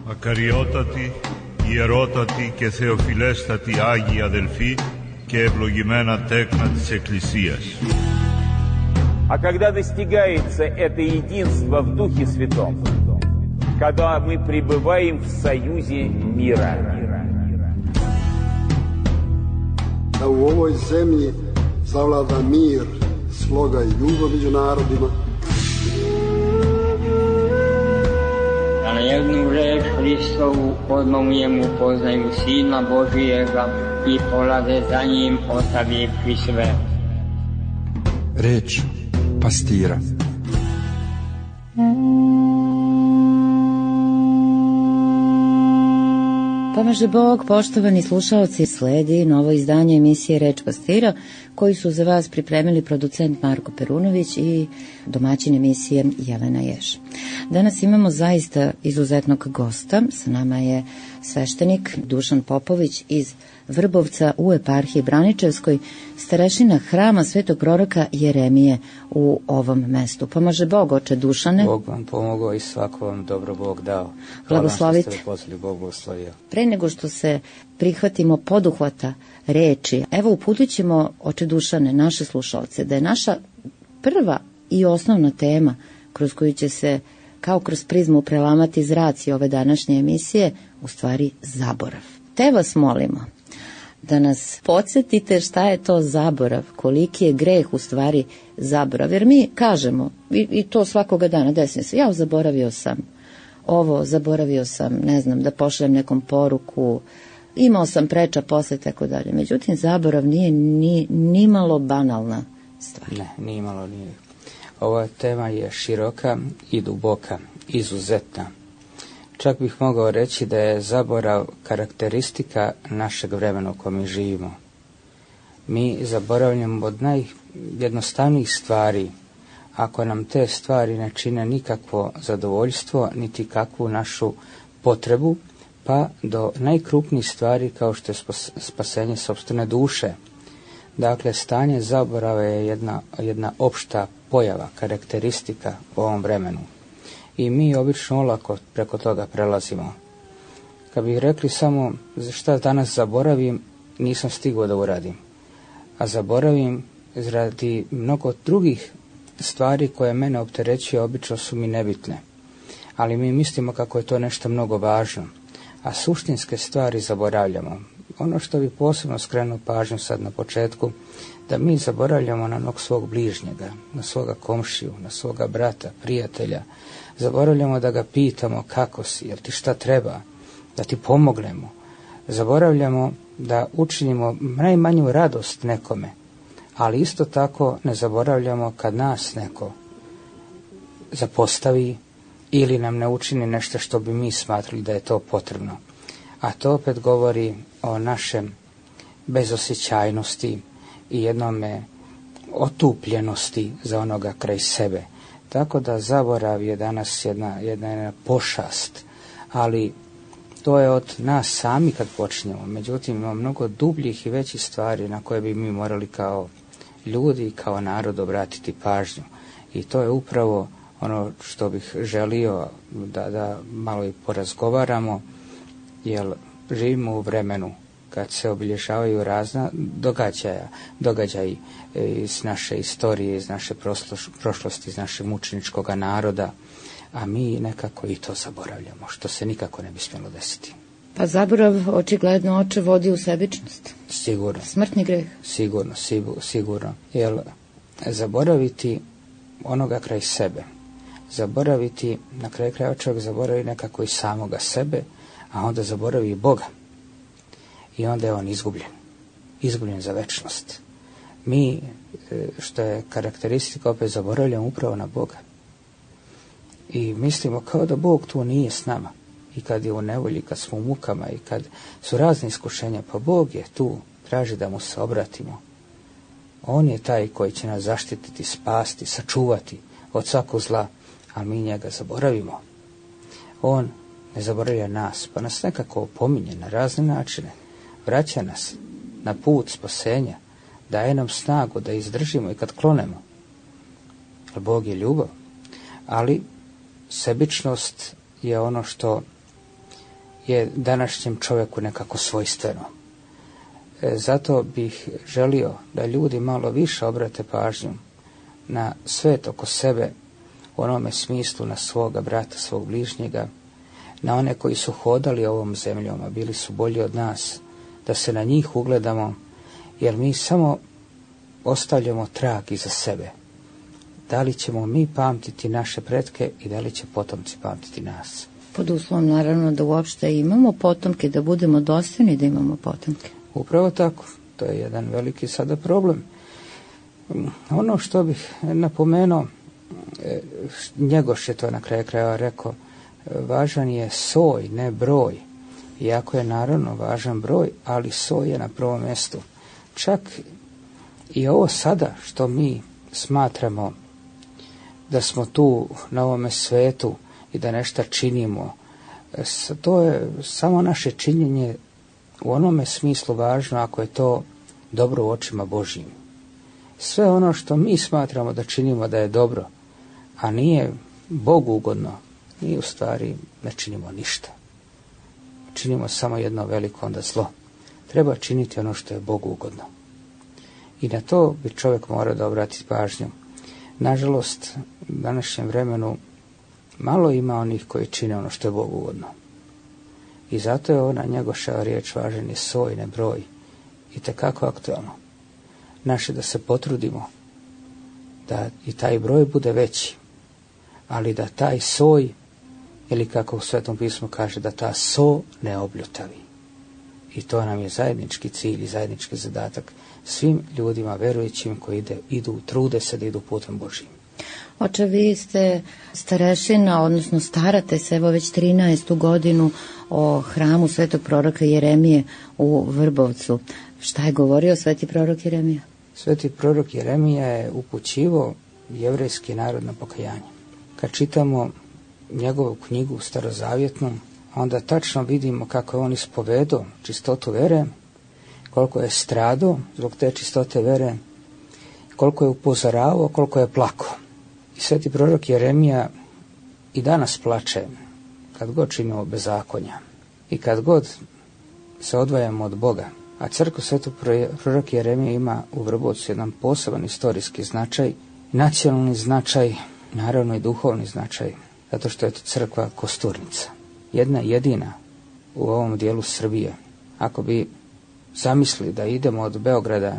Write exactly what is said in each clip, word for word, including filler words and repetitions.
Ακαριότατοι, ιερότατοι και θεοφιλέστατοι Άγιοι αδελφοί και ευλογημένα τέκνα της Εκκλησίας. А когда достигается это единство в Духе Святом, когда мы пребываем в союзе мира. Da u ovoj zemlji zavlada mir, sloga i ljubav među narodima. Da na jednu reč Hristovu odmah poznaju Sina Božijega i polaze za njim ostavivši sve. Reč pastira. Pomaže Bog, poštovani slušaoci, sledi novo izdanje emisije Reč pastira, koji su za vas pripremili producent Marko Perunović i domaćin emisije Jelena Ješ. Danas imamo zaista izuzetnog gosta. Sa nama je sveštenik Dušan Popović iz Vrbovca u eparhiji Braničevskoj, starešina hrama svetog proroka Jeremije u ovom mestu. Pomaže Bog, oče Dušane. Bog vam pomogao i svako vam dobro Bog dao. Blagoslovite. Hvala što ste me Bog blagoslovio. Pre nego što se prihvatimo poduhvata reči, evo uputit ćemo, oče Dušane, naše slušalce, da je naša prva i osnovna tema kroz koju će se kao kroz prizmu prelamati zraci ove današnje emisije, u stvari zaborav. Te vas molimo da nas podsjetite šta je to zaborav, koliki je greh u stvari zaborav. Jer mi kažemo, i, i to svakoga dana, desne se, ja zaboravio sam ovo, zaboravio sam, ne znam, da pošaljem nekom poruku, imao sam preča posle, tako dalje. Međutim, zaborav nije ni, ni malo banalna stvar. Ne, ni malo nije. Ova tema je široka i duboka, izuzetna. Čak bih mogao reći da je zaborav karakteristika našeg vremena u kojem živimo. Mi zaboravljamo od najjednostavnijih stvari, ako nam te stvari ne čine nikakvo zadovoljstvo, niti kakvu našu potrebu, pa do najkrupnijih stvari kao što je spasenje sopstvene duše. Dakle, stanje zaborava je jedna, jedna opšta pojava, karakteristika u ovom vremenu. I mi obično olako preko toga prelazimo. Kad bih rekli samo šta danas zaboravim, nisam stigao da uradim. A zaboravim radi mnogo drugih stvari koje mene opterećuje, obično su mi nebitne. Ali mi mislimo kako je to nešto mnogo važno. A suštinske stvari zaboravljamo. Ono što bi posebno skrenuo pažnju sad na početku, da mi zaboravljamo na onog svog bližnjega, na svoga komšiju, na svoga brata, prijatelja. Zaboravljamo da ga pitamo kako si, jer ti šta treba, da ti pomognemo. Zaboravljamo da učinimo najmanju radost nekome, ali isto tako ne zaboravljamo kad nas neko zapostavi ili nam ne učini nešto što bi mi smatrali da je to potrebno. A to opet govori o našem bezosjećajnosti i jednome otupljenosti za onoga kraj sebe. Tako da zaborav je danas jedna, jedna, jedna pošast, ali to je od nas sami kad počnemo. Međutim, ima mnogo dubljih i većih stvari na koje bi mi morali kao ljudi, kao narod obratiti pažnju. I to je upravo ono što bih želio da, da malo i porazgovaramo, jer živimo u vremenu kad se obilježavaju razna događaja, događaji iz naše istorije, iz naše prošlosti, iz našeg mučeničkog naroda, a mi nekako i to zaboravljamo, što se nikako ne bi smjelo desiti. Pa zaborav očigledno, oče, vodi u sebičnost. Sigurno. Smrtni greh. Sigurno, sigurno. Jer zaboraviti onoga kraj sebe, zaboraviti, na kraju kraja čovjek zaboravi nekako i samoga sebe, a onda zaboravi i Boga. I onda je on izgubljen. Izgubljen za večnost. Mi, što je karakteristika, opet zaboravljamo upravo na Boga. I mislimo kao da Bog tu nije s nama. I kad je u nevolji, kad smo u mukama i kad su razne iskušenja, pa Bog je tu, traži da mu se obratimo. On je taj koji će nas zaštititi, spasti, sačuvati od svakog zla, a mi njega zaboravimo. On ne zaboravlja nas, pa nas nekako opominje na razne načine. Vraća nas na put spasenja, daje nam snagu da izdržimo i kad klonemo. Bog je ljubav, ali sebičnost je ono što je današnjem čovjeku nekako svojstveno. E, zato bih želio da ljudi malo više obrate pažnju na svet oko sebe, u onome smislu na svoga brata, svog bližnjega, na one koji su hodali ovom zemljom, a bili su bolji od nas, da se na njih ugledamo, jer mi samo ostavljamo trag iza sebe. Da li ćemo mi pamtiti naše pretke i da li će potomci pamtiti nas? Pod uslovom naravno da uopšte imamo potomke, da budemo dostojni da imamo potomke. Upravo tako, to je jedan veliki sada problem. Ono što bih napomenuo, Njegoš je to na kraju krajeva rekao, važan je soj, ne broj. Iako je naravno važan broj, ali soj je na prvom mjestu. Čak i ovo sada što mi smatramo da smo tu na ovome svetu i da nešto činimo, to je samo naše činjenje u onome smislu važno ako je to dobro u očima Božjim. Sve ono što mi smatramo da činimo da je dobro, a nije Bogu ugodno, mi u stvari ne činimo ništa. Činimo samo jedno veliko onda zlo. Treba činiti ono što je Bogu ugodno. I na to bi čovjek morao da obrati pažnju. Nažalost, u današnjem vremenu malo ima onih koji čine ono što je Bogu ugodno. I zato je ona Njegoševa riječ važan je soj, ne broj. I tekako aktualno. Naše da se potrudimo da i taj broj bude veći, ali da taj soj, ili kako u Svetom pismu kaže, da ta so ne obljutavi. I to nam je zajednički cilj i zajednički zadatak svim ljudima verujućim koji ide, idu, trude se da idu putem Božjim. Oče, vi ste starešina, odnosno starate se evo već trinaestu godinu o hramu svetog proroka Jeremije u Vrbovcu. Šta je govorio sveti prorok Jeremija? Sveti prorok Jeremija je upućivao jevrejski narod na pokajanje. Kad čitamo njegovu knjigu starozavjetnu, onda tačno vidimo kako je on ispovedao čistotu vere, koliko je stradao zbog te čistote vere, koliko je upozoravao, koliko je plakao. I sveti prorok Jeremija i danas plače kad god činimo bezakonja i kad god se odvajamo od Boga. A crkva svetog proroka Jeremija ima u Vrbovcu jedan poseban istorijski značaj, nacionalni značaj, naravno i duhovni značaj, zato što je to crkva kosturnica. Jedna jedina u ovom dijelu Srbije. Ako bi zamislili da idemo od Beograda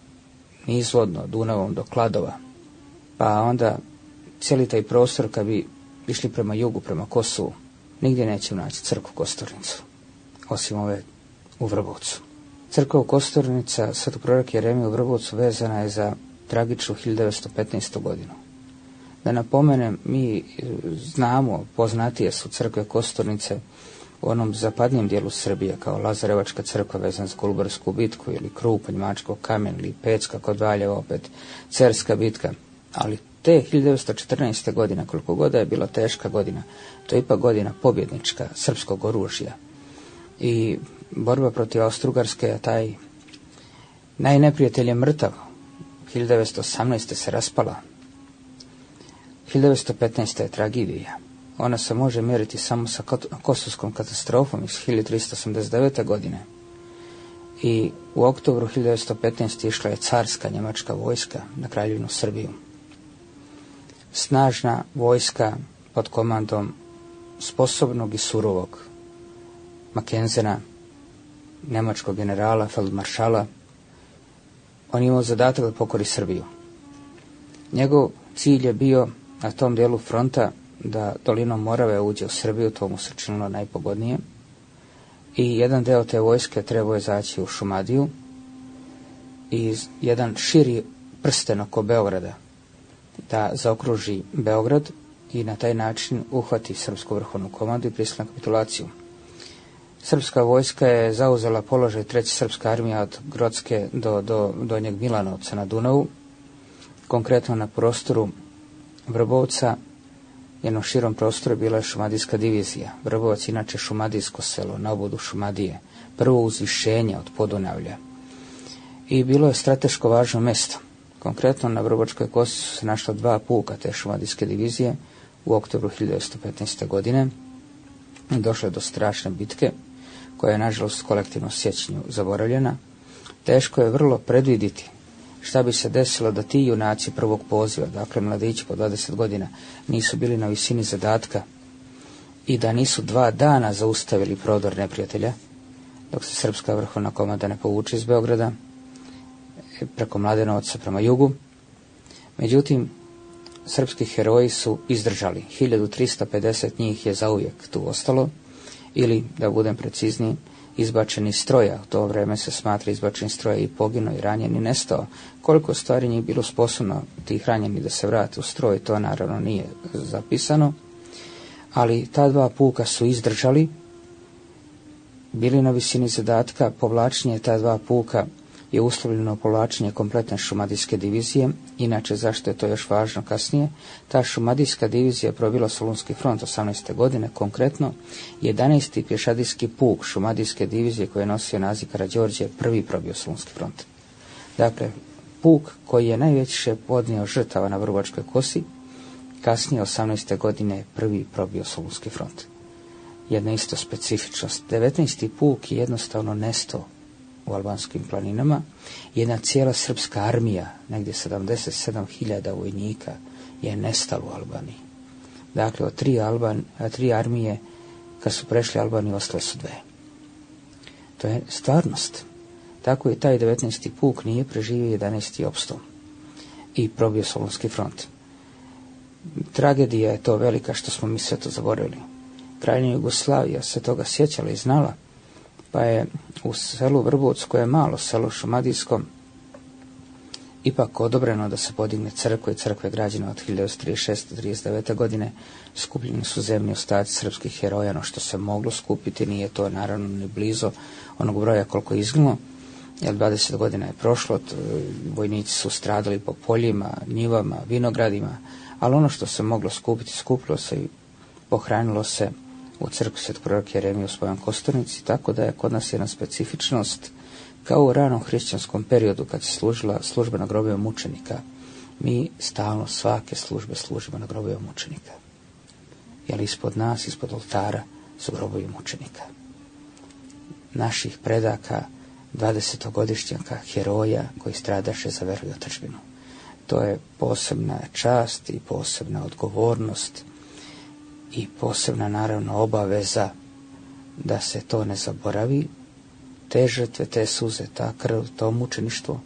nizvodno Dunavom do Kladova, pa onda cijeli taj prostor kad bi išli prema jugu, prema Kosovu, nigdje nećemo naći crkvu kosturnicu, osim ove u Vrbovcu. Crkva kosturnica svetog proroka Jeremija u Vrbovcu vezana je za tragičnu hiljadu devetsto petnaestu godinu. Da napomenem, mi znamo, poznatije su crkve kosturnice u onom zapadnijem dijelu Srbije, kao Lazarevačka crkva vezana za Kolubarsku bitku, ili Krupanj, Mačko kamen, ili Pecka kod Valjeva, opet Cerska bitka. Ali te hiljadu devetsto četrnaeste. godine, koliko god je bila teška godina, to je ipak godina pobjednička srpskog oružja. I borba protiv Austro-Ugarske, taj najneprijatelj je mrtav. hiljadu devetsto osamnaeste. se raspala. hiljadu devetsto petnaeste. je tragedija. Ona se može mjeriti samo sa Kosovskom katastrofom iz hiljadu tristo osamdeset devete. godine. I u oktobru hiljadu devetsto petnaeste. išla je carska njemačka vojska na Kraljevinu Srbiju. Snažna vojska pod komandom sposobnog i surovog Makenzena, njemačkog generala, feldmaršala. On je imao zadatak da pokori Srbiju. Njegov cilj je bio na tom dijelu fronta da dolinom Morave uđe u Srbiju, to mu se činilo najpogodnije. I jedan deo te vojske trebao je zaći u Šumadiju i jedan širi prsten oko Beograda da zaokruži Beograd i na taj način uhvati srpsku vrhovnu komandu i prisili na kapitulaciju. Srpska vojska je zauzela položaj treća srpska armija od Grocke do, do Donjeg Milanovca na Dunavu, konkretno na prostoru Vrbovca, jednom širom prostoru bila je Šumadijska divizija. Vrbovac inače šumadijsko selo, na obodu Šumadije, prvo uzvišenje od Podunavlja. I bilo je strateško važno mjesto. Konkretno na Vrbovačkoj kosi su se našla dva puka te Šumadijske divizije u oktobru hiljadu devetsto petnaeste. godine. došlo je do strašne bitke, koja je nažalost kolektivno sjećanju zaboravljena. Teško je vrlo predviditi šta bi se desilo da ti junaci prvog poziva, dakle mladići po dvadeset godina, nisu bili na visini zadatka i da nisu dva dana zaustavili prodor neprijatelja, dok se srpska vrhovna komanda ne povuče iz Beograda preko Mladenovca prema jugu. Međutim, srpski heroji su izdržali. hiljadu trista pedeset njih je zauvijek tu ostalo, ili, da budem precizniji, izbačeni stroja. U to vreme se smatra izbačeni stroja i poginuo i ranjen i nestao. Koliko stvari njih bilo sposobno tih ranjeni da se vrate u stroj, to naravno nije zapisano. Ali ta dva puka su izdržali, bili na visini zadatka. Povlačenje ta dva puka je uslovljeno povlačenje kompletne šumadijske divizije. Inače, zašto je to još važno kasnije? Ta šumadijska divizija probila Solunski front osamnaeste godine, konkretno jedanaesti pješadijski puk šumadijske divizije koji je nosio naziv Karađorđe prvi probio Solunski front. Dakle, puk koji je najveće podnio žrtava na Vrbačkoj kosi, kasnije osamnaeste godine prvi probio Solunski front. Jedna isto specifičnost. devetnaesti puk je jednostavno nestao u albanskim planinama. Jedna cijela srpska armija, negdje sedamdeset sedam hiljada vojnika, je nestalo u Albaniji. Dakle, od tri, Alban, tri armije, kad su prešli Albaniju, ostale su dve. To je stvarnost. Tako je taj devetnaesti puk nije preživio, jedanaesti opstao i probio Solunski front. Tragedija je to velika što smo mi sve to zaboravili. Kraljevina Jugoslavija se toga sjećala i znala, pa je u selu Vrbovcu, koje je malo selo šumadijsko, ipak odobreno da se podigne crkva i crkve građene od hiljadu trideset šeste do trideset devete godine. Skupljeni su zemlji ostaci srpskih heroja, no što se moglo skupiti, nije to naravno ni blizu onog broja koliko je izgledalo, jer dvadeset godina je prošlo, vojnici su stradali po poljima, njivama, vinogradima, ali ono što se moglo skupiti, skupilo se i pohranilo se u crkvi svetog proroka Jeremije u Spomen Kosturnici, tako da je kod nas jedna specifičnost, kao u ranom hrišćanskom periodu kad se služila služba na grobovima mučenika. Mi stalno svake službe služimo na grobovima mučenika. Jer ispod nas, ispod oltara, su grobovi mučenika. Naših predaka, dvadesetogodišnjaka, heroja koji stradaše za veru i otadžbinu. To je posebna čast i posebna odgovornost i posebna naravno obaveza da se to ne zaboravi, te žrtve, te suze, ta krv, to mučeništvo.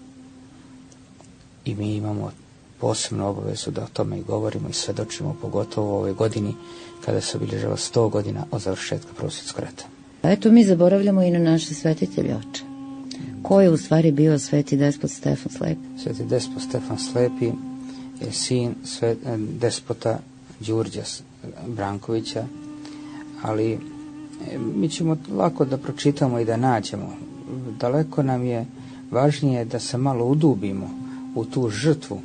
I mi imamo posebnu obavezu da o tome i govorimo i svedočimo, pogotovo u ovoj godini kada se obilježava sto godina od završetka Prvog svjetskog rata. A eto, mi zaboravljamo i na naše svetitelje, oče. Ko je u stvari bio sveti despot Stefan Slepi? Sveti despot Stefan Slepi je sin svet, despota Đurđa Brankovića, ali mi ćemo lako da pročitamo i da nađemo. Daleko nam je važnije da se malo udubimo u tu žrtvu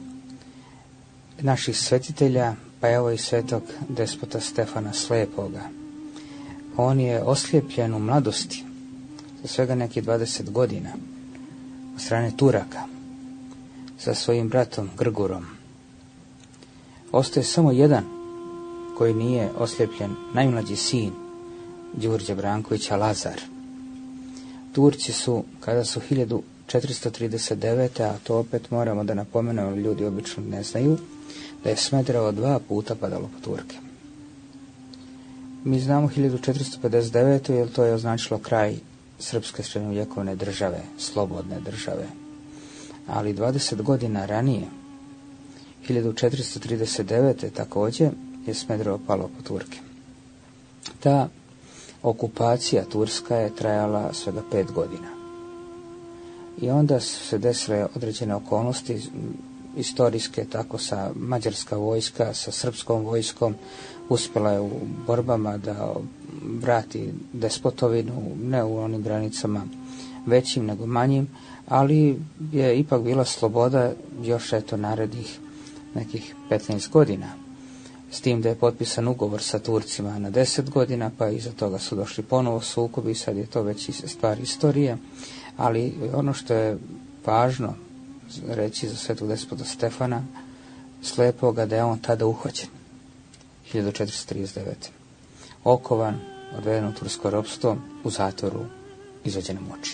naših svetitelja, pa evo i svetog despota Stefana Slepoga. On je oslijepljen u mladosti, za svega nekih dvadeset godina, od strane Turaka, sa svojim bratom Grgurom. Ostaje samo jedan koji nije oslijepljen, najmlađi sin Đurđe Brankovića, Lazar. Turci su, kada su hiljadu četiristo trideset devete. a to opet moramo da napomenemo, ljudi obično ne znaju, da je Smederevo dva puta padalo po Turke. Mi znamo hiljadu četiristo pedeset devete. jer to je označilo kraj srpske srednjovjekovne države, slobodne države. Ali dvadeset godina ranije, hiljadu četiristo trideset devete. također, je Smederevo palo po Turke. Ta okupacija turska je trajala svega pet godina. I onda su se desile određene okolnosti istorijske, tako sa mađarska vojska, sa srpskom vojskom, uspjela je u borbama da vrati despotovinu, ne u onim granicama većim nego manjim, ali je ipak bila sloboda još eto narednih nekih petnaest godina. S tim da je potpisan ugovor sa Turcima na deset godina, pa iza toga su došli ponovo sukobi, sad je to već stvar istorije, ali ono što je važno reći za svetog despota Stefana Slepoga, da je on tada uhvaćen, hiljadu četiristo trideset devete. Okovan odveden u tursko ropstvo, u zatvoru izvođen na muči.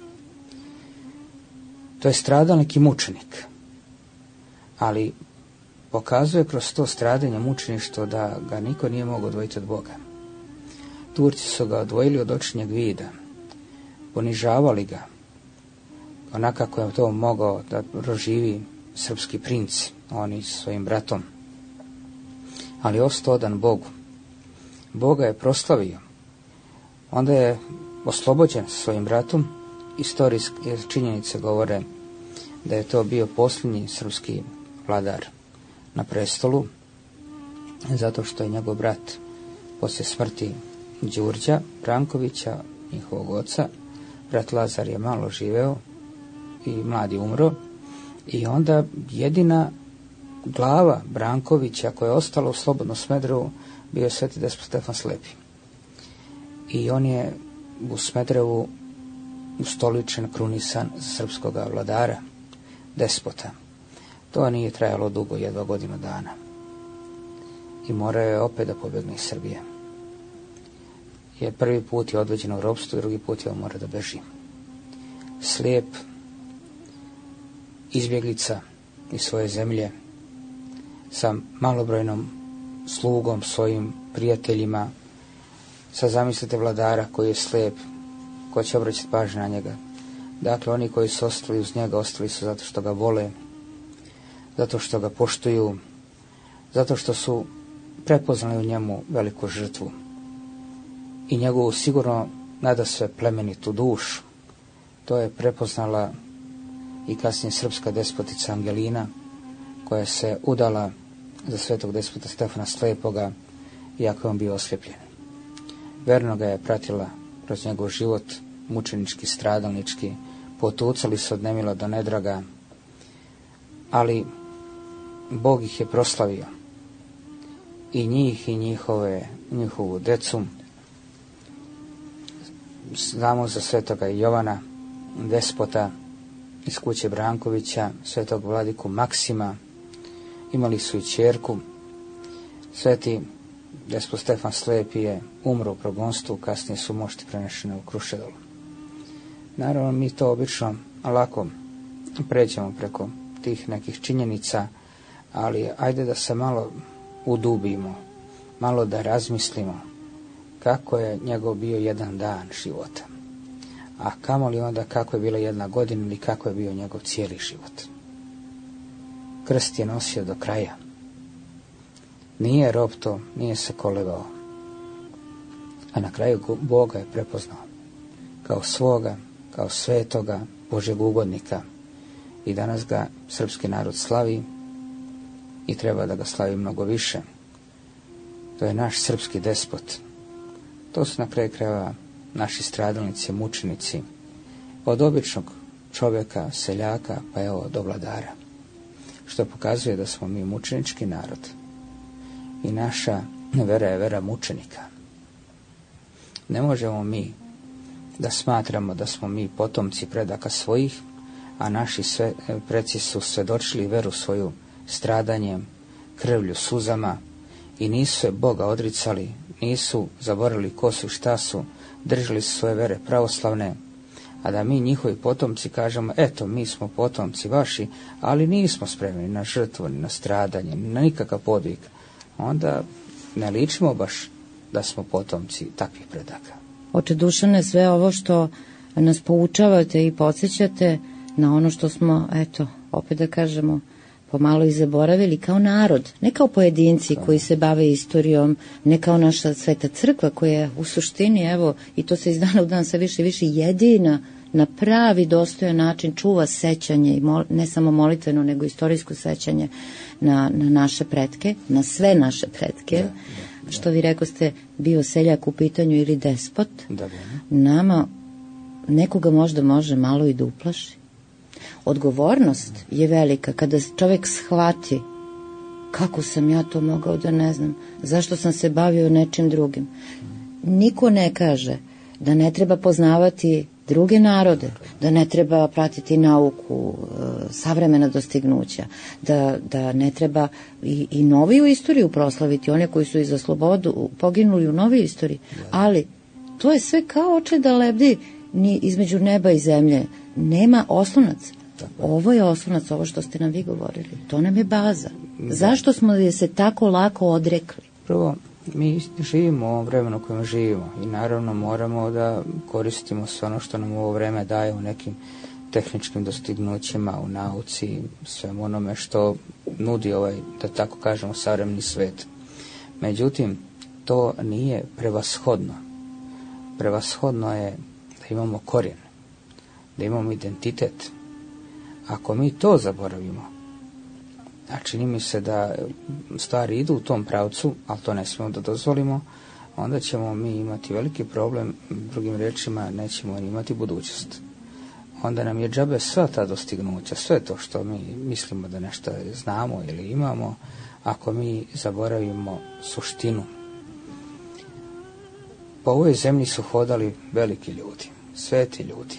To je stradalnik i mučenik, ali pokazuje kroz to stradanje mučeništvo da ga niko nije mogao odvojiti od Boga. Turci su ga odvojili od očinjeg vida, ponižavali ga, onako kako je to mogao da proživi srpski princ, oni s svojim bratom, ali ostao odan Bogu. Boga je proslavio, onda je oslobođen sa svojim bratom. Istorijske činjenice govore da je to bio posljednji srpski vladar na prestolu, zato što je njegov brat poslije smrti Đurđa Brankovića, njihovog oca, brat Lazar je malo živeo i mladi umro, i onda jedina glava Brankovića koja je ostala u slobodnom Smederevu bio je sveti despot Stefan Slepi. I on je u Smederevu ustoličen, krunisan za srpskog vladara, despota. To nije trajalo dugo, jedva godinu dana. I morao je opet da pobjegne iz Srbije. Jer prvi put je odveđen u ropstvo, drugi put je on mora da beži. Slijep, izbjeglica iz svoje zemlje, sa malobrojnom slugom, svojim prijateljima, sa zamislite vladara koji je slijep, ko će obraćati pažnju na njega. Dakle, oni koji su ostali uz njega, ostali su zato što ga vole, zato što ga poštuju, zato što su prepoznali u njemu veliku žrtvu i njegovu sigurno nadasve plemenitu dušu. To je prepoznala i kasnije srpska despotica Angelina, koja se udala za svetog despota Stefana Slepoga, iako je on bio oslijepljen. Verno ga je pratila kroz njegov život, mučenički, stradalnički, potucali se od nemila do nedraga, ali Bog ih je proslavio, i njih i njihove, njihovu decu. Znamo za svetoga Jovana, despota iz kuće Brankovića, svetog vladiku Maksima, imali su i ćerku. Sveti despot Stefan Slepi je umro u progonstvu, kasnije su mošti prenešene u Krušedolu. Naravno, mi to obično lako pređemo preko tih nekih činjenica, ali ajde da se malo udubimo, malo da razmislimo kako je njegov bio jedan dan života, a kamoli onda kako je bila jedna godina ili kako je bio njegov cijeli život. Krst je nosio do kraja. Nije ropto, nije se kolebao, a na kraju Boga je prepoznao kao svoga, kao svetoga, Božjeg ugodnika, i danas ga srpski narod slavi i treba da ga slavi mnogo više. To je naš srpski despot. To su na kraju krajeva naši stradalnici, mučenici, od običnog čovjeka, seljaka, pa evo do vladara, što pokazuje da smo mi mučenički narod i naša vera je vera mučenika. Ne možemo mi da smatramo da smo mi potomci predaka svojih, a naši sve, preci su svedočili veru svoju stradanjem, krvlju, suzama, i nisu se Boga odricali, nisu zaboravili ko su, šta su, držali su svoje vere pravoslavne, a da mi njihovi potomci kažemo, eto, mi smo potomci vaši, ali nismo spremni na žrtvu, ni na stradanje, ni na nikakav podvig, onda ne ličimo baš da smo potomci takvih predaka. Oče Dušane, sve ovo što nas poučavate i podsjećate na ono što smo, eto, opet da kažemo, pomalo i zaboravili kao narod, ne kao pojedinci koji se bave istorijom, ne kao naša sveta crkva koja je u suštini, evo, i to se iz dana u dan sve više i više jedina na pravi dostojan način čuva sećanje, i mol, ne samo molitveno, nego istorijsko sećanje na, na naše pretke, na sve naše pretke. Da, da, da. Što vi rekoste, bio seljak u pitanju ili despot, da, da. Nama nekoga možda može malo i da uplaši. Odgovornost je velika kada čovjek shvati kako sam ja to mogao da ne znam, zašto sam se bavio nečim drugim. Niko ne kaže da ne treba poznavati druge narode, da ne treba pratiti nauku, savremena dostignuća, da, da ne treba i, i noviju istoriju proslaviti, one koji su i za slobodu poginuli u novoj istoriji, ali to je sve kao oče da lebdi ni između neba i zemlje, nema oslonac. Ovo je oslonac, ovo što ste nam vi govorili, to nam je baza. Zašto smo je se tako lako odrekli? Prvo, mi živimo u ovom vremenu u kojem živimo i naravno moramo da koristimo sve ono što nam ovo vreme daje u nekim tehničkim dostignućima, u nauci, svemu onome što nudi ovaj, da tako kažemo, savremeni svet. Međutim, to nije prevashodno. Prevashodno je da imamo korijen, da imamo identitet. Ako mi to zaboravimo, a čini mi se da stvari idu u tom pravcu, ali to ne smijemo da dozvolimo, onda ćemo mi imati veliki problem, drugim rečima nećemo imati budućnost. Onda nam je džabe sva ta dostignuća, sve to što mi mislimo da nešto znamo ili imamo, ako mi zaboravimo suštinu. Po ovoj zemlji su hodali veliki ljudi, sveti ljudi.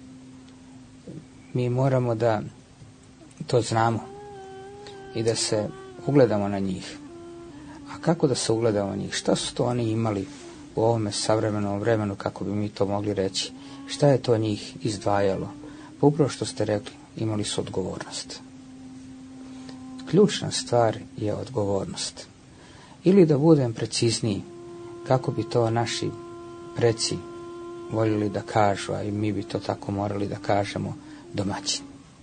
Mi moramo da to znamo i da se ugledamo na njih. A kako da se ugledamo na njih? Šta su to oni imali u ovome savremenom vremenu, kako bi mi to mogli reći? Šta je to njih izdvajalo? Pa upravo što ste rekli, imali su odgovornost. Ključna stvar je odgovornost. Ili da budem precizniji, kako bi to naši preci voljeli da kažu, a i mi bi to tako morali da kažemo, domaćin.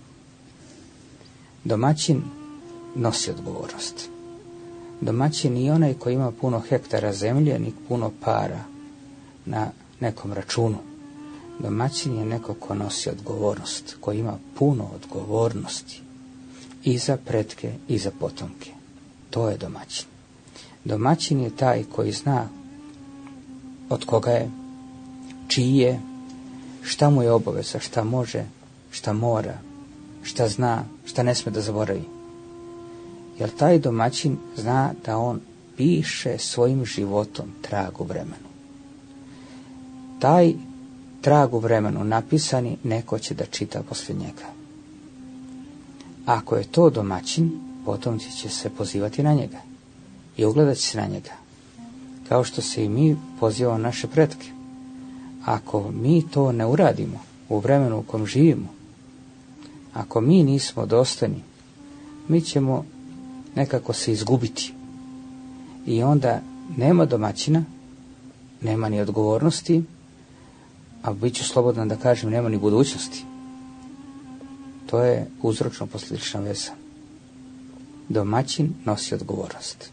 Domaćin nosi odgovornost. Domaćin nije onaj koji ima puno hektara zemlje, ni puno para na nekom računu. Domaćin je neko ko nosi odgovornost, koji ima puno odgovornosti i za pretke i za potomke. To je domaćin. Domaćin je taj koji zna od koga je, čiji je, šta mu je obaveza, šta može, šta mora, šta zna, šta ne sme da zaboravi. Jer taj domaćin zna da on piše svojim životom trag u vremenu. Taj trag u vremenu napisani neko će da čita poslije njega. Ako je to domaćin, potomci će se pozivati na njega i ugledat će se na njega. Kao što se i mi pozivamo naše pretke. Ako mi to ne uradimo u vremenu u kojem živimo, ako mi nismo dostojni, mi ćemo nekako se izgubiti. I onda nema domaćina, nema ni odgovornosti, a bit ću slobodan da kažem, nema ni budućnosti. To je uzročno-posljedična veza. Domaćin nosi odgovornost.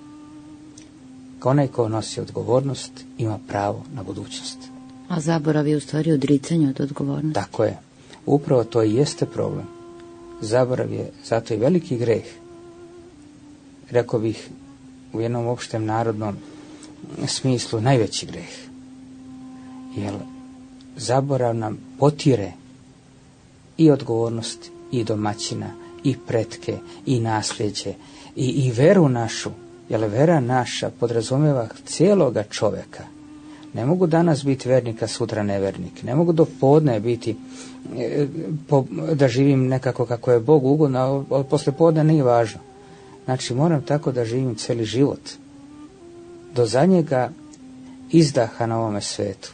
Onaj ko nosi odgovornost ima pravo na budućnost. A zaborav je u stvari odricanje od odgovornosti. Tako je. Upravo to i jeste problem. Zaborav je zato i veliki greh. Rekao bih u jednom opštem narodnom smislu najveći greh. Jer zaborav nam potire i odgovornost i domaćina i pretke i nasljeđe i, i veru našu. Jer vera naša podrazumijeva cijeloga čoveka. Ne mogu danas biti vernik, a sutra nevernik. Ne mogu do podne biti, e, po, da živim nekako kako je Bogu ugodno, a posle podne nije važno. Znači moram tako da živim cijeli život. Do zadnjega izdaha na ovome svetu.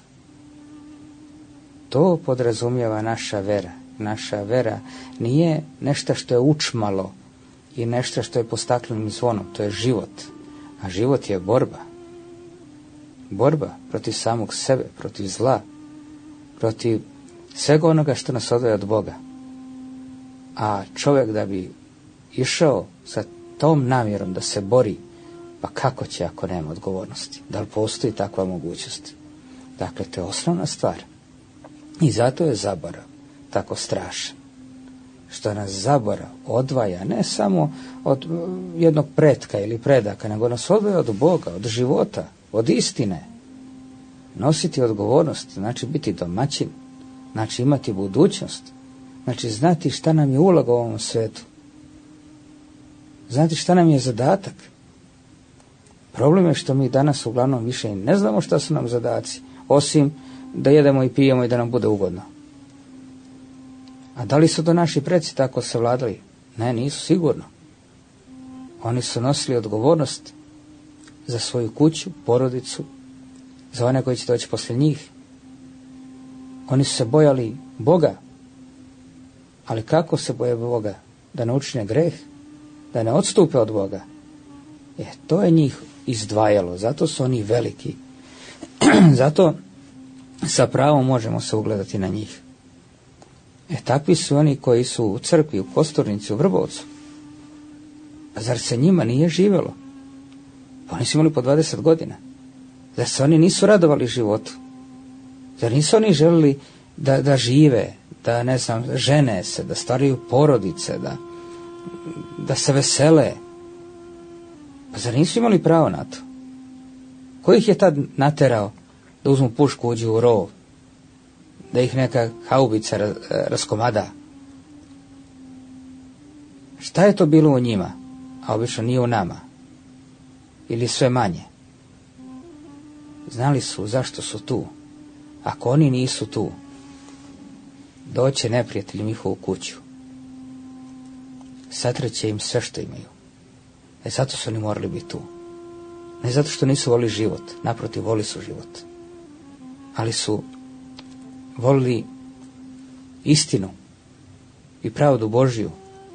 To podrazumijeva naša vera. Naša vera nije nešto što je učmalo i nešto što je po staklenim zvonom. To je život. A život je borba. Borba protiv samog sebe, protiv zla, protiv svega onoga što nas odvaja od Boga. A čovjek da bi išao sa tom namjerom da se bori, pa kako će ako nema odgovornosti? Da li postoji takva mogućnost? Dakle, to je osnovna stvar. I zato je zaborav tako strašan. Što nas zaborav odvaja ne samo od jednog pretka ili predaka, nego nas odvaja od Boga, od života, od istine. Nositi odgovornost znači biti domaćin, znači imati budućnost, znači znati šta nam je uloga u ovom svetu, znati šta nam je zadatak. Problem je što mi danas uglavnom više ne znamo šta su nam zadaci, osim da jedemo i pijemo i da nam bude ugodno. A da li su to naši preci tako savladali? Ne, nisu sigurno. Oni su nosili odgovornost za svoju kuću, porodicu, za one koji će doći poslije njih. Oni su se bojali Boga. Ali kako se boje Boga? Da ne učine greh? Da ne odstupe od Boga? E, to je njih izdvajalo. Zato su oni veliki. Zato sa pravom možemo se ugledati na njih. E, takvi su oni koji su u crkvi, u Kosturnici, u Vrbovcu. A zar se njima nije živjelo? Pa oni su imali po dvadeset godina. Zar se oni nisu radovali životu? Zar nisu oni želili da, da žive, da, ne znam, žene se, da stvaraju porodice, da, da se vesele? Pa zar nisu imali pravo na to? Ko ih je tad naterao da uzmu pušku, uđu u rov, da ih neka haubica raz, raskomada? Šta je to bilo u njima, a obično nije u nama? Ili sve manje? Znali su zašto su tu. Ako oni nisu tu, doće neprijatelj u njihovu kuću. Satreće im sve što imaju. E zato su oni morali biti tu. Ne zato što nisu volili život, naprotiv, voli su život. Ali su volili istinu i pravdu Božju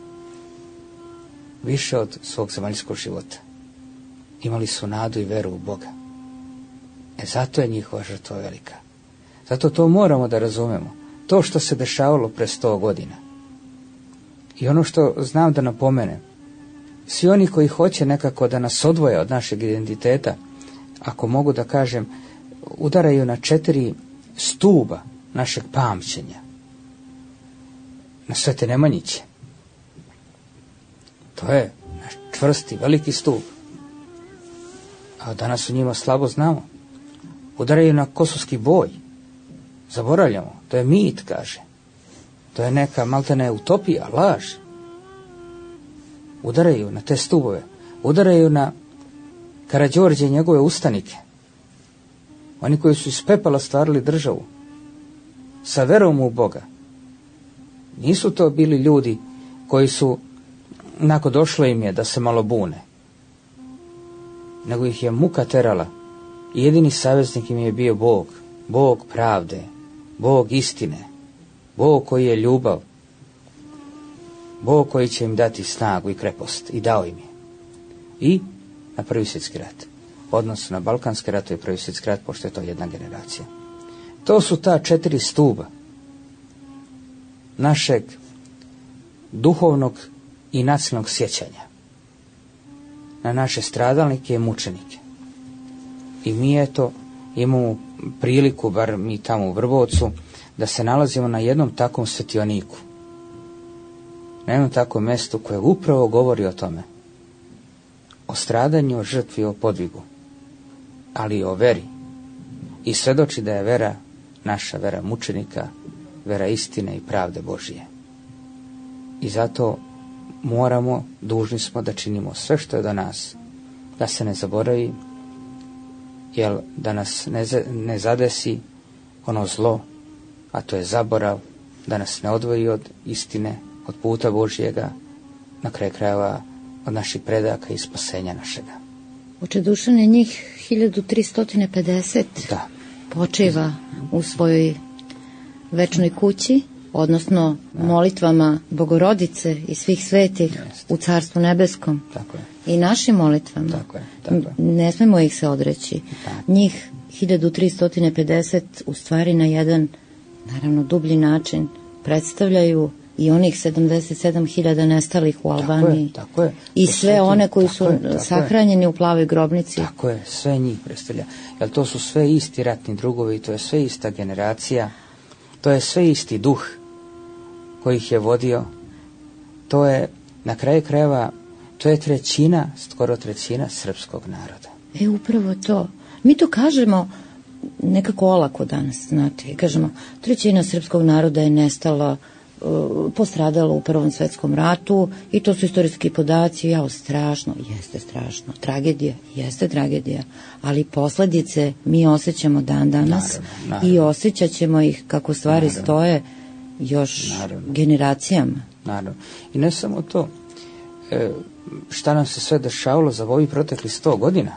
više od svog zemaljskog života. Imali su nadu i veru u Boga. E zato je njihova žrtva velika. Zato to moramo da razumemo. To što se dešavalo pre sto godina. I ono što znam da napomenem, svi oni koji hoće nekako da nas odvoje od našeg identiteta, ako mogu da kažem, udaraju na četiri stuba našeg pamćenja. Na Svete Nemanjiće. To je naš čvrsti, veliki stup. A danas u njima slabo znamo. Udaraju na Kosovski boj. Zaboravljamo. To je mit, kaže. To je neka maltene utopija, laž. Udaraju na te stubove. Udaraju na Karađorđe i njegove ustanike. Oni koji su iz pepela stvarili državu. Sa verom u Boga. Nisu to bili ljudi koji su, nakon došlo im je da se malo bune. Nego ih je muka terala. I jedini saveznik im je bio Bog. Bog pravde. Bog istine. Bog koji je ljubav. Bog koji će im dati snagu i krepost. I dao im je. I na Prvi svjetski rat. Odnosno na Balkanski rat i Prvi svjetski rat, pošto je to jedna generacija. To su ta četiri stuba našeg duhovnog i nacionalnog sjećanja na naše stradalnike i mučenike. I mi eto imamo priliku, bar mi tamo u Vrbovcu, da se nalazimo na jednom takvom svetioniku. Na jednom takvom mjestu koje upravo govori o tome. O stradanju, o žrtvi, o podvigu. Ali i o veri. I svedoči da je vera naša vera mučenika, vera istine i pravde Božije. I zato moramo, dužni smo da činimo sve što je do nas, da se ne zaboravi, jer da nas ne, ne zadesi ono zlo, a to je zaborav, da nas ne odvoji od istine, od puta Božjega, na kraju krajeva od naših predaka i spasenja našega. Oče Dušane, njih hiljadu tristo pedeset da. Počiva u svojoj večnoj kući, odnosno da. Molitvama Bogorodice i svih svetih Jest. U Carstvu nebeskom. Tako je. I našim molitvama. Tako je, tako je. Ne smemo ih se odreći. Da. Njih hiljadu tristo pedeset u stvari na jedan, naravno, dublji način predstavljaju i onih sedamdeset sedam hiljada nestalih u Albaniji. Tako je, tako je. I sve Tako one koji su je, tako sahranjeni je. U plavoj grobnici. Tako je, sve njih predstavlja. Jer to su sve isti ratni drugovi, to je sve ista generacija, to je sve isti duh koji ih je vodio. To je, na kraju krajeva, to je trećina, skoro trećina srpskog naroda. E, upravo to. Mi to kažemo nekako olako danas, znate. Kažemo, trećina srpskog naroda je nestala postradalo u Prvom svetskom ratu i to su istorijski podaci. Jao, strašno, jeste strašno, tragedija, jeste tragedija, ali posljedice mi osjećamo dan danas, naravno, naravno. I osjećat ćemo ih kako stvari naravno. Stoje još naravno. Generacijama. Naravno. I ne samo to, e, šta nam se sve dešavalo za ovih proteklih sto godina,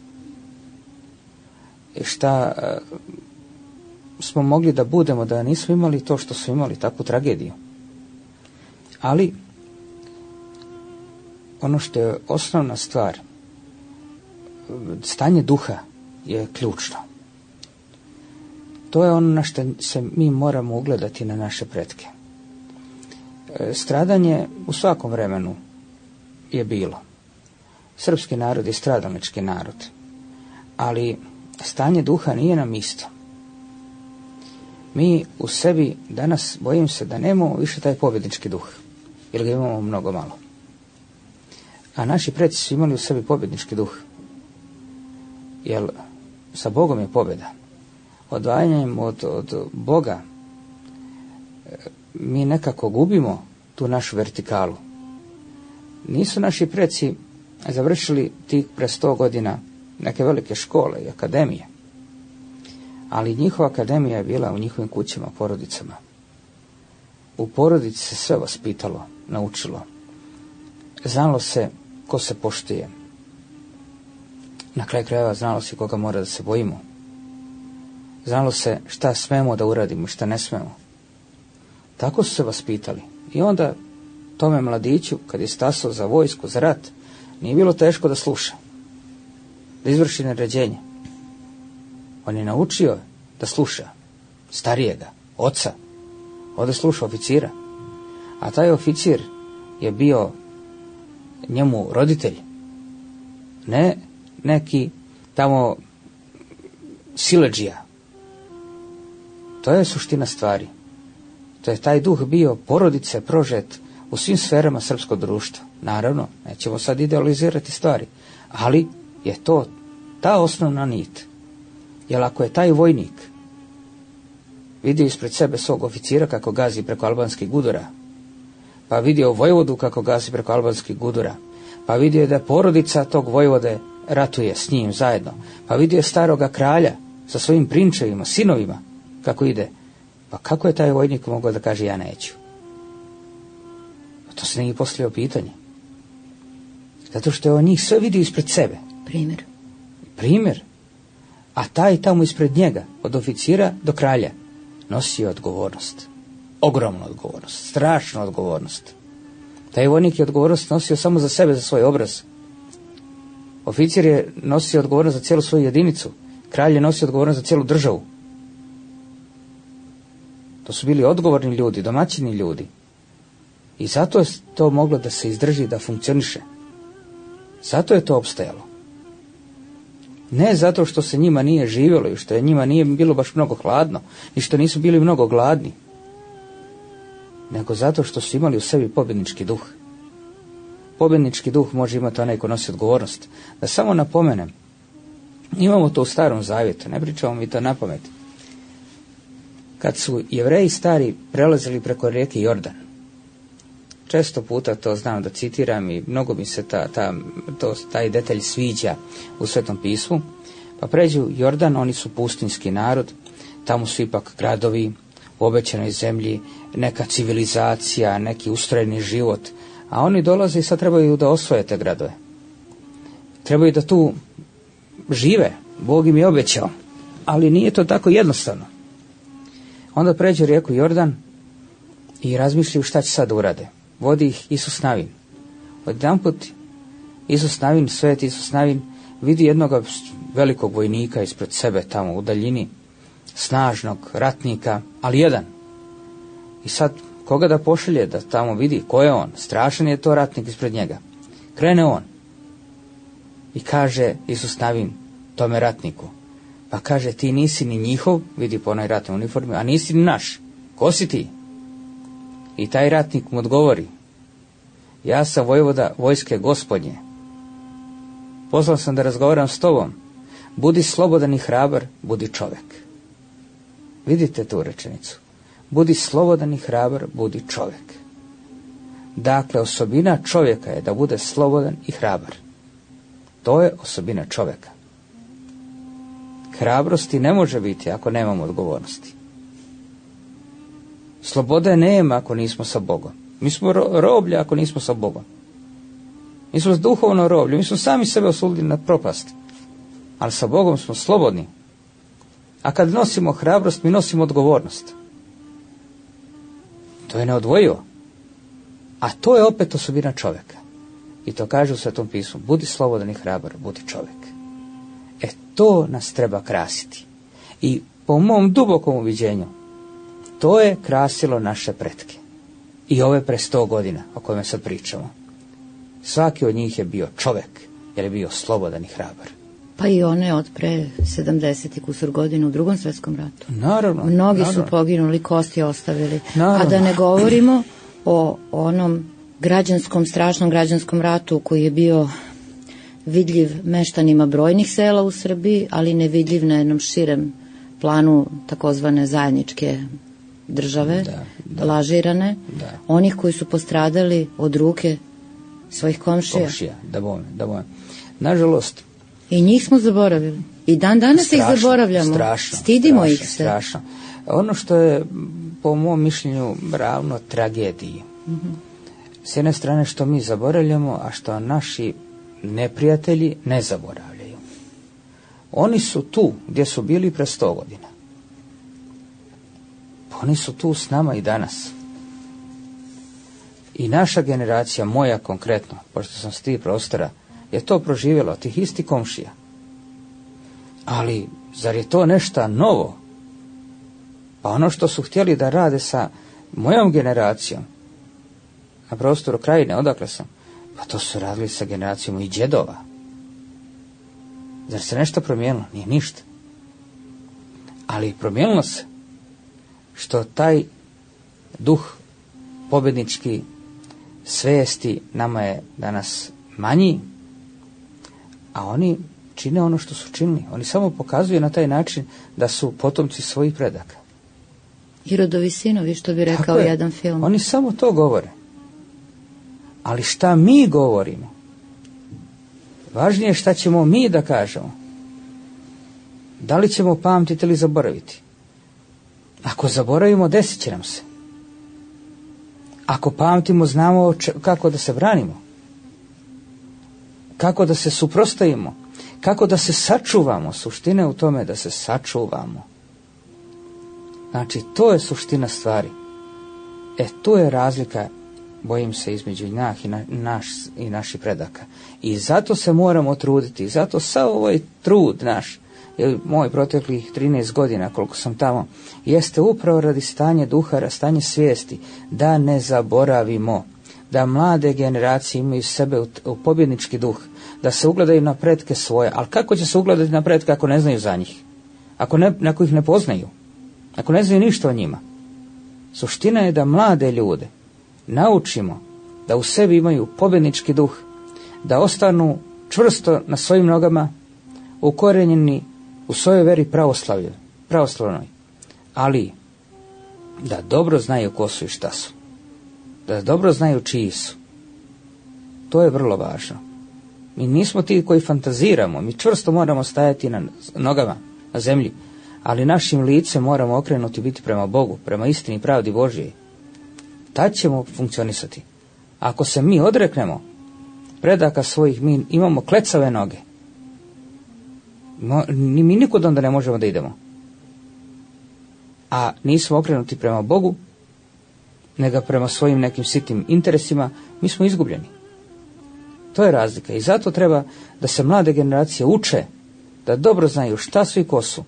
i šta e, smo mogli da budemo da nismo imali to što smo imali, takvu tragediju. Ali ono što je osnovna stvar, stanje duha je ključno. To je ono na što se mi moramo ugledati na naše pretke. Stradanje u svakom vremenu je bilo. Srpski narod je stradalnički narod, ali stanje duha nije nam isto. Mi u sebi danas, bojim se da nemamo više taj pobjednički duh, jer ga imamo mnogo malo. A naši preci su imali u sebi pobjednički duh, jer sa Bogom je pobjeda. Odvajanjem od, od Boga mi nekako gubimo tu našu vertikalu. Nisu naši preci završili tih pre sto godina neke velike škole i akademije, ali njihova akademija je bila u njihovim kućama, porodicama. U porodici se sve vaspitalo, naučilo. Znalo se ko se poštuje. Na kraju krajeva znalo se koga mora da se bojimo. Znalo se šta smemo da uradimo i šta ne smemo. Tako su se vaspitali. I onda tome mladiću, kad je stasao za vojsku, za rat, nije bilo teško da sluša, da izvrši naređenje. On je naučio da sluša starijega, oca, onda sluša oficira. A taj oficir je bio njemu roditelj, ne neki tamo siledžija. To je suština stvari. To je taj duh bio porodice prožet u svim sferama srpskog društva. Naravno, nećemo sad idealizirati stvari, ali je to ta osnovna nit. Jer ako je taj vojnik vidio ispred sebe svog oficira kako gazi preko albanskih gudura, pa vidio vojvodu kako gazi preko albanskih gudura, pa vidio da porodica tog vojvode ratuje s njim zajedno, pa vidio staroga kralja sa svojim prinčevima, sinovima, kako ide, pa kako je taj vojnik mogao da kaže ja neću? To se nije postavljao pitanje. Zato što je on njih sve vidio ispred sebe. Primjer. Primjer. A taj tamo ispred njega, od oficira do kralja, nosio odgovornost. Ogromnu odgovornost. Strašnu odgovornost. Taj vojnik je odgovornost nosio samo za sebe, za svoj obraz. Oficir je nosio odgovornost za cijelu svoju jedinicu. Kralj je nosio odgovornost za cijelu državu. To su bili odgovorni ljudi, domaćini ljudi. I zato je to moglo da se izdrži, da funkcioniše. Zato je to opstajalo. Ne zato što se njima nije živjelo i što je njima nije bilo baš mnogo hladno i što nisu bili mnogo gladni, nego zato što su imali u sebi pobjednički duh. Pobjednički duh može imati onaj ko nosi odgovornost. Da samo napomenem, imamo to u Starom Zavjetu, ne pričamo mi to na pamet. Kad su Jevreji stari prelazili preko rijeke Jordan, često puta to znam da citiram i mnogo mi se ta, ta, to, taj detalj sviđa u Svetom pismu, pa pređu Jordan, oni su pustinski narod, tamo su ipak gradovi u obećanoj zemlji, neka civilizacija, neki ustrojeni život, a oni dolaze i sad trebaju da osvoje te gradove. Trebaju da tu žive, Bog im je obećao, ali nije to tako jednostavno. Onda pređu rijeku Jordan i razmišljaju šta će sad urade. Vodi ih Isus Navin. Odjedanput Isus Navin, sveti Isus Navin, vidi jednog velikog vojnika ispred sebe tamo u daljini, snažnog ratnika, ali jedan. I sad koga da pošalje da tamo vidi ko je on? Strašan je to ratnik ispred njega. Krene on i kaže Isus Navin tome ratniku, pa kaže ti nisi ni njihov, vidi po onoj ratnoj uniformi, a nisi ni naš. Ko si ti? I taj ratnik mu odgovori, ja sam vojvoda vojske Gospodnje. Pozvan sam da razgovaram s tobom. Budi slobodan i hrabar, budi čovjek. Vidite tu rečenicu. Budi slobodan i hrabar, budi čovjek. Dakle, osobina čovjeka je da bude slobodan i hrabar. To je osobina čovjeka. Hrabrosti ne može biti ako nemamo odgovornosti. Slobode nema ako nismo sa Bogom. Mi smo ro- roblje ako nismo sa Bogom. Mi smo duhovno roblje, mi smo sami sebe osudili na propast. Ali sa Bogom smo slobodni. A kad nosimo hrabrost, mi nosimo odgovornost. To je neodvojivo. A to je opet osobina čovjeka. I to kaže u Svetom pismu. Budi slobodan i hrabar, budi čovjek. E to nas treba krasiti. I po mom dubokom uviđenju, to je krasilo naše pretke. I ove pre sto godina o kojima sad pričamo. Svaki od njih je bio čovjek, jer je bio slobodan i hrabar. Pa i one od pre sedamdeset i kusur godina u Drugom svjetskom ratu. Naravno. Mnogi naravno. su poginuli, kosti ostavili. Naravno. A da ne govorimo o onom građanskom, strašnom građanskom ratu koji je bio vidljiv meštanima brojnih sela u Srbiji, ali nevidljiv na jednom širem planu takozvane zajedničke države, Da, da. lažirane, Da. onih koji su postradali od ruke svojih komšija. Komšija, da bome, da bome. Nažalost, I njih smo zaboravili. I dan danas strašno, ih zaboravljamo. strašno, Stidimo strašno, ih se. Strašno. Ono što je, po mom mišljenju, ravno tragediji. Mm-hmm. S jedne strane što mi zaboravljamo, a što naši neprijatelji ne zaboravljaju. Oni su tu gdje su bili pre sto godina. Oni su tu s nama i danas. I naša generacija, moja konkretno, pošto sam s tih prostora, je to proživjelo, tih isti komšija. Ali, zar je to nešto novo? Pa ono što su htjeli da rade sa mojom generacijom, na prostoru Krajine, odakle sam, pa to su radili sa generacijom i djedova. Zar se nešto promijenilo? Nije ništa. Ali promijenilo se što taj duh pobjednički svijesti nama je danas manji, a oni čine ono što su činili. Oni samo pokazuju na taj način da su potomci svojih predaka. I rodovi sinovi, što bi rekao je. jedan film. Oni samo to govore. Ali šta mi govorimo? Važnije je šta ćemo mi da kažemo. Da li ćemo pamtiti ili zaboraviti? Ako zaboravimo, desit će nam se. Ako pamtimo, znamo kako da se branimo. Kako da se suprotstavimo. Kako da se sačuvamo. Suština je u tome da se sačuvamo. Znači, to je suština stvari. E, tu je razlika, bojim se, između njih i, na, naš, i naših predaka. I zato se moramo truditi. Zato sav ovaj trud naš, jer moj proteklih trinaest godina, koliko sam tamo, jeste upravo radi stanje duha, stanje svijesti, da ne zaboravimo, da mlade generacije imaju sebe u, u pobjednički duh, da se ugledaju na pretke svoje. Ali kako će se ugledati na pretke ako ne znaju za njih? Ako, ne, ako ih ne poznaju? Ako ne znaju ništa o njima? Suština je da mlade ljude naučimo da u sebi imaju pobjednički duh, da ostanu čvrsto na svojim nogama, ukorenjeni u svojoj veri pravoslavlju, pravoslavnoj, ali da dobro znaju ko su i šta su, da dobro znaju čiji su. To je vrlo važno. Mi nismo ti koji fantaziramo, mi čvrsto moramo stajati na nogama, na zemlji, ali našim licem moramo okrenuti biti prema Bogu, prema istini i pravdi Božije. Tad ćemo funkcionisati. Ako se mi odreknemo predaka svojih, mi imamo klecave noge. Mi nikud onda ne možemo da idemo. A nismo okrenuti prema Bogu, nego prema svojim nekim sitnim interesima, mi smo izgubljeni. To je razlika. I zato treba da se mlade generacije uče, da dobro znaju šta su i ko su.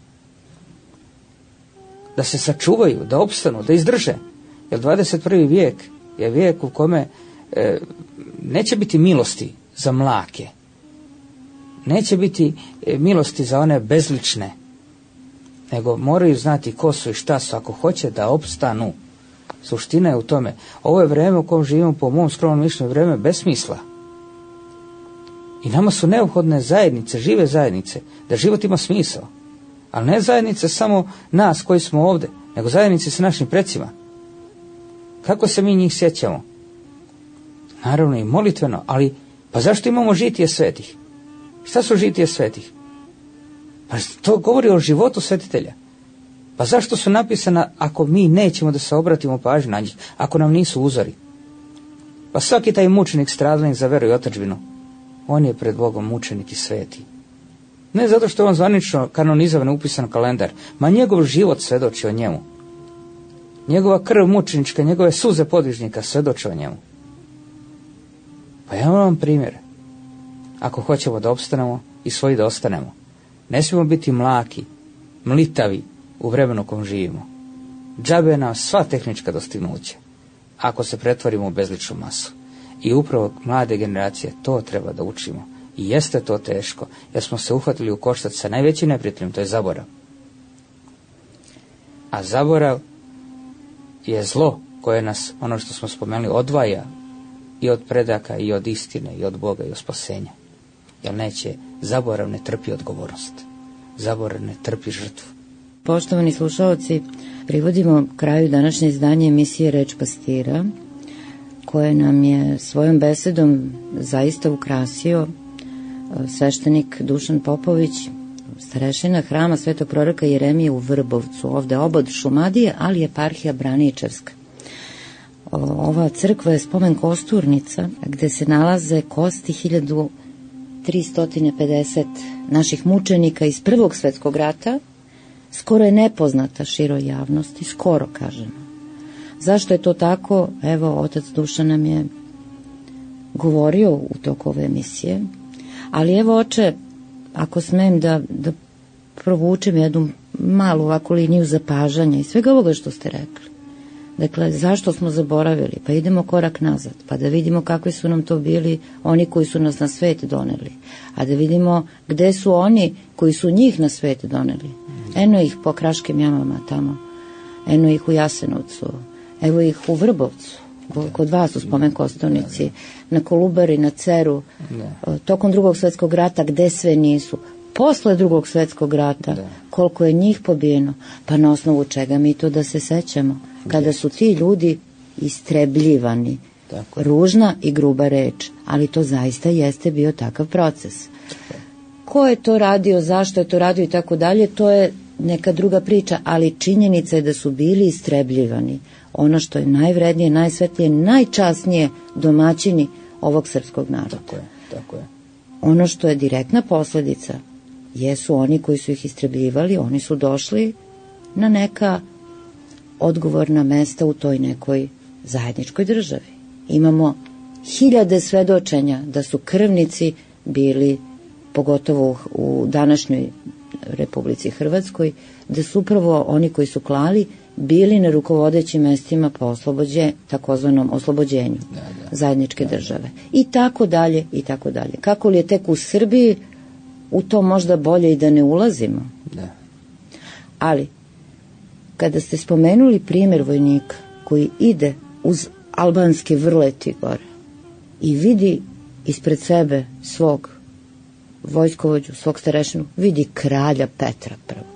Da se sačuvaju, da opstanu, da izdrže. Jer dvadeset prvi vijek je vijek u kome e, neće biti milosti za mlake. Neće biti e, milosti za one bezlične. Nego moraju znati ko su i šta su ako hoće da opstanu. Suština je u tome. Ovo je vrijeme u kojem živimo, po mom skromnom mišljenju, vrijeme bez smisla. I nama su neophodne zajednice, žive zajednice, da život ima smisao. Ali ne zajednice samo nas koji smo ovdje, nego zajednice sa našim precima. Kako se mi njih sjećamo? Naravno i molitveno, ali pa zašto imamo žitije svetih? Šta su žitije svetih? Pa to govori o životu svetitelja. Pa zašto su napisana ako mi nećemo da se obratimo pažnju na njih, ako nam nisu uzori? Pa svaki taj mučenik, stradalnik za veru i otadžbinu, on je pred Bogom mučenik i sveti. Ne zato što je on zvanično kanonizovan, upisan u kalendar, ma njegov život svedoči o njemu. Njegova krv mučenička, njegove suze podvižnika svedoče o njemu. Pa ja vam primjer. Ako hoćemo da opstanemo i svoji da ostanemo, ne smijemo biti mlaki, mlitavi u vremenu kom živimo. Džabe nam sva tehnička dostignuća, ako se pretvorimo u bezličnu masu. I upravo mlade generacije to treba da učimo. I jeste to teško, jer smo se uhvatili u koštac sa najvećim neprijateljem, to je zaborav. A zaborav je zlo koje nas, ono što smo spomenuli, odvaja i od predaka, i od istine, i od Boga, i od spasenja. Jer neće, zaborav ne trpi odgovornost. Zaborav ne trpi žrtvu. Poštovani slušalci, privodimo kraju današnje izdanje emisije Reč pastira, koje nam je svojom besedom zaista ukrasio sveštenik Dušan Popović, starešina hrama Svetog proroka Jeremije u Vrbovcu, ovde obod Šumadije, ali eparhija Braničevska. Ova crkva je spomen kosturnica, gde se nalaze kosti hiljadu tristo pedeset naših mučenika iz Prvog svetskog rata. Skoro je nepoznata široj javnosti, skoro kažemo. Zašto je to tako? Evo, otac Dušan nam je govorio u toku ove emisije. Ali evo, oče, ako smem da, da provučem jednu malu ovakvu liniju zapažanja i svega ovoga što ste rekli. Dakle, zašto smo zaboravili? Pa idemo korak nazad, pa da vidimo kakvi su nam to bili oni koji su nas na svet doneli. A da vidimo gde su oni koji su njih na svet doneli. Eno ih po kraškim jamama tamo, eno ih u Jasenovcu, evo ih u Vrbovcu, kod vas u spomen kosturnici, na Kolubari, na Ceru, tokom drugog svetskog rata, gde sve nisu. Posle drugog svetskog rata, koliko je njih pobijeno, pa na osnovu čega mi to da se sećamo, kada su ti ljudi istrebljivani. Ružna i gruba reč, ali to zaista jeste bio takav proces. Ko je to radio, zašto je to radio i tako dalje, to je neka druga priča, ali činjenica je da su bili istrebljivani. Ono što je najvrednije, najsvetlije, najčasnije domaćini ovog srpskog naroda. Tako je, tako je. Ono što je direktna posledica jesu oni koji su ih istrebljivali, oni su došli na neka odgovorna mesta u toj nekoj zajedničkoj državi. Imamo hiljade svedočenja da su krvnici bili, pogotovo u današnjoj Republici Hrvatskoj, da su upravo oni koji su klali bili na rukovodećim mestima po oslobođe, takozvanom oslobođenju da, da, zajedničke da, države. I tako dalje, i tako dalje. Kako li je tek u Srbiji, u to možda bolje i da ne ulazimo. Da. Ali, kada ste spomenuli primjer vojnika koji ide uz albanski vrleti gore i vidi ispred sebe svog vojskovođu, svog starešinu, vidi kralja Petra prvog.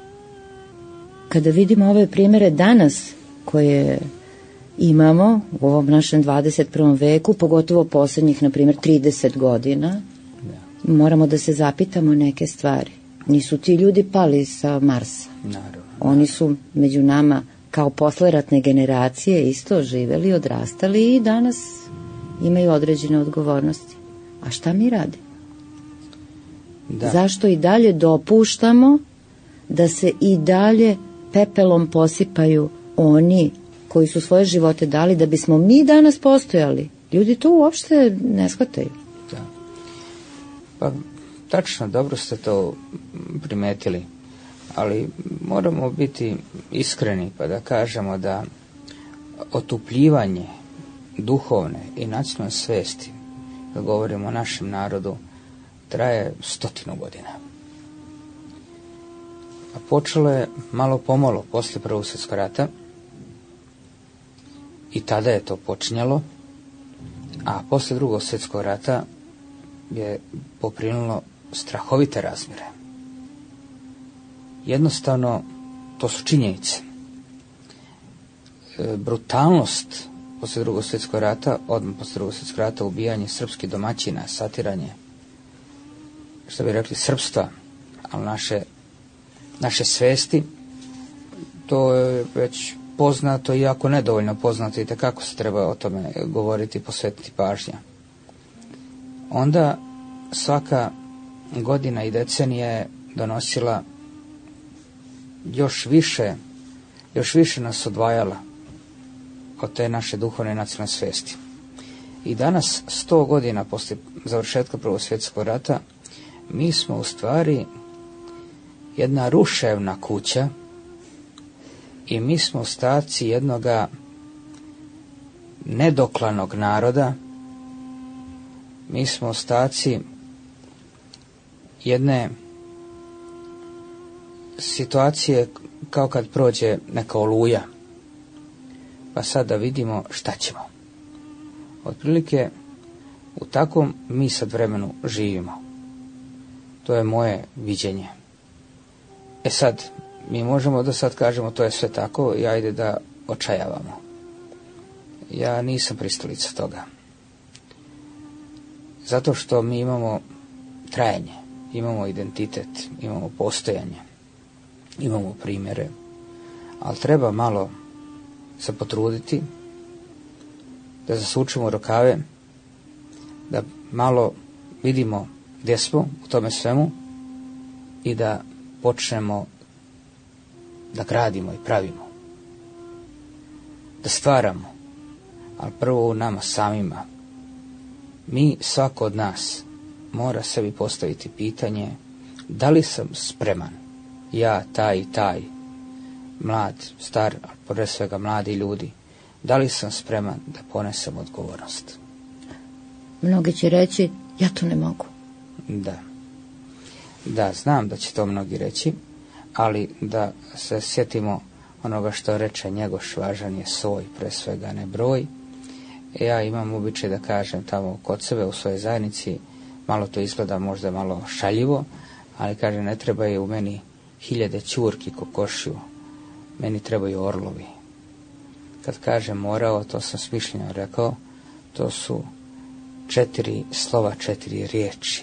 Kada vidimo ove primjere danas koje imamo u ovom našem dvadeset prvom veku, pogotovo posljednjih, na primjer, trideset godina, moramo da se zapitamo neke stvari. Nisu ti ljudi pali sa Marsa. Naravno. Oni su među nama kao posleratne generacije isto živeli, odrastali i danas imaju određene odgovornosti. A šta mi radimo? Da. Zašto i dalje dopuštamo da se i dalje pepelom posipaju oni koji su svoje živote dali da bismo mi danas postojali? Ljudi to uopšte ne shvataju. Da. Pa, tačno, dobro ste to primetili, ali moramo biti iskreni pa da kažemo da otupljivanje duhovne i nacionalne svesti, da govorimo o našem narodu, traje stotinu godina. A počelo je malo pomalo posle Prvog svjetskog rata i tada je to počinjalo, a posle Drugog svjetskog rata je poprinulo strahovite razmjere. Jednostavno, to su činjenice. brutalnost poslije drugog svjetskog rata, odmah poslije drugog svjetskog rata, ubijanje srpskih domaćina, satiranje, što bi rekli, srpstva, ali naše, naše svesti, to je već poznato, iako nedovoljno poznato, i kako se treba o tome govoriti i posvetiti pažnja. Onda svaka godina i decenija je donosila još više, još više nas odvajala od te naše duhovne nacionalne svesti. I danas, sto godina poslije završetka Prvog svjetskog rata, mi smo u stvari jedna ruševna kuća i mi smo ostaci jednoga nedoklanog naroda, mi smo ostaci jedne situacije kao kad prođe neka oluja, pa sad da vidimo šta ćemo. Otprilike u takvom mi sad vremenu živimo. To je moje viđenje. E sad, mi možemo da sad kažemo to je sve tako i ajde da očajavamo. Ja nisam pristalica toga. Zato što mi imamo trajanje, imamo identitet, imamo postojanje, imamo primjere, ali treba malo se potruditi da zasučemo rukave, da malo vidimo gdje smo u tome svemu i da počnemo da gradimo i pravimo, da stvaramo, ali prvo u nama samima. Mi, svako od nas, mora sebi postaviti pitanje da li sam spreman, ja, taj i taj, mlad, star, ali pre svega mladi ljudi, da li sam spreman da ponesem odgovornost. Mnogi će reći, ja to ne mogu. Da. Da, znam da će to mnogi reći, ali da se sjetimo onoga što reče Njegoš, važan je soj, pre svega ne broj. Ja imam običaj da kažem tamo kod sebe u svojoj zajednici, malo to izgleda možda malo šaljivo, ali kažem, ne treba je u meni hiljade ćurki kokošiju, meni trebaju orlovi. Kad kažem morao, to sam smišljeno rekao, to su četiri slova, četiri riječi.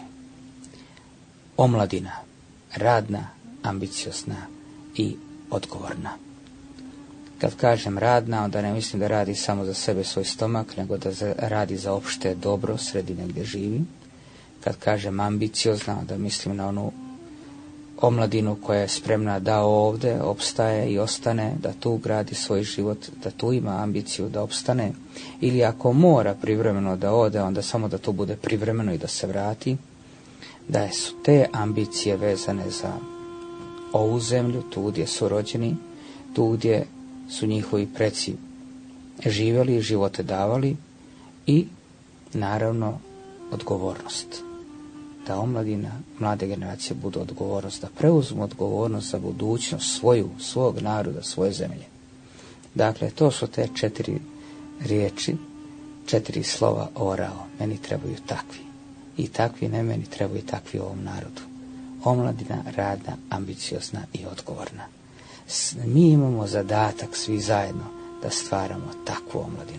Omladina, radna, ambiciozna i odgovorna. Kad kažem radna, onda ne mislim da radi samo za sebe, svoj stomak, nego da radi za opšte dobro sredine gdje živi. Kad kažem ambiciozna, onda mislim na onu omladinu koja je spremna da ovdje opstaje i ostane, da tu gradi svoj život, da tu ima ambiciju da opstane, ili ako mora privremeno da ode, onda samo da to bude privremeno i da se vrati, da su te ambicije vezane za ovu zemlju, tu gdje su rođeni, tu gdje su njihovi preci živjeli, živote davali, i naravno odgovornost. Da omladina, mlade generacije budu odgovornost, da preuzmu odgovornost za budućnost svoju, svog naroda, svoje zemlje. Dakle, to su te četiri riječi, četiri slova orao. Meni trebaju takvi. I takvi ne meni trebaju takvi ovom narodu. Omladina, radna, ambiciozna i odgovorna. Mi imamo zadatak svi zajedno da stvaramo takvu omladinu.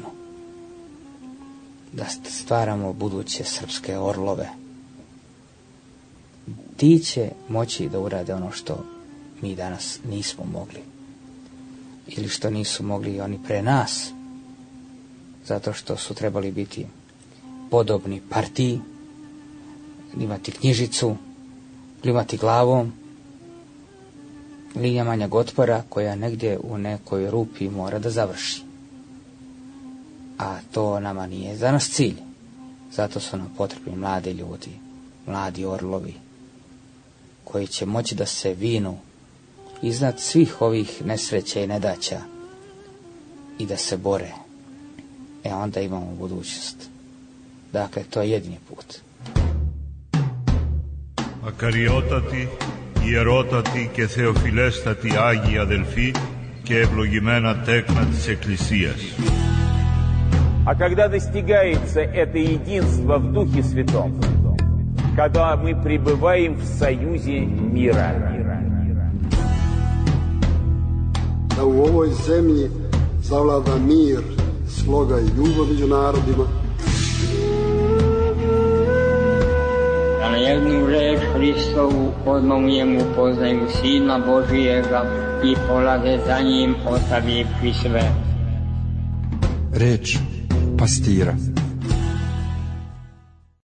Da stvaramo buduće srpske orlove. Ti će moći da urade ono što mi danas nismo mogli. Ili što nisu mogli oni pre nas. Zato što su trebali biti podobni partiji, imati knjižicu, klimati glavom, linija manjeg otpora koja negdje u nekoj rupi mora da završi. A to nama nije za nas cilj. Zato su nam potrebni mladi ljudi, mladi orlovi, koji će moći da se vinu iznad svih ovih nesreća i nedaća i da se bore. E onda imamo budućnost. Dakle, to je jedini put. Ακαριότατη, ιερότατη και θεοφιλέστατη Άγιοι αδελφοί και ευλογημένα τέκνα της Εκκλησίας. А когда достигается это единство в Духе Святом, когда мы пребываем в союзе мира. Da u ovoj zemlji zavlada mir, sloga i ljubav među narodima. Da na jednu reč Hristovu odmah u njemu poznaju Sina Božijega i polaze za njim ostavivši sve. Reč pastira.